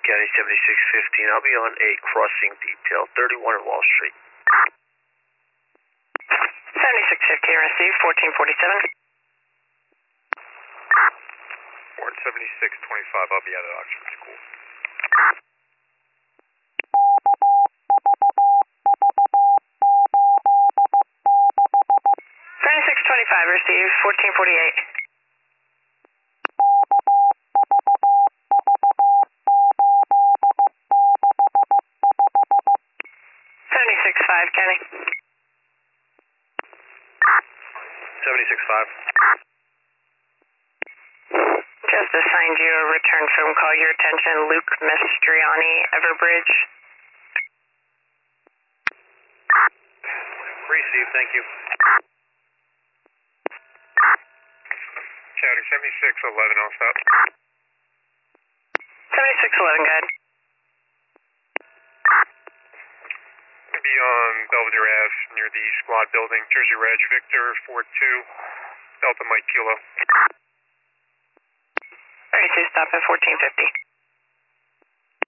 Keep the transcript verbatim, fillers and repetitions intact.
County seventy-six fifteen. I'll be on a crossing detail, thirty-one Wall Street. seventy-six fifteen, receive, fourteen forty-seven. Ford seventy-six twenty-five, I'll be out at Oxford School. seventy-six twenty-five, receive, fourteen forty-eight. seventy-six five, Kenny. seventy-six five. Just assigned you a return phone call. Your attention, Luke Mastriani, Everbridge. Receive, thank you. County seventy-six eleven, I'll stop. seventy-six eleven, go ahead. I'll be on Belvedere Ave near the squad building, Jersey Reg, Victor four two, Delta Mike Kilo. thirty-two, stop at fourteen fifty.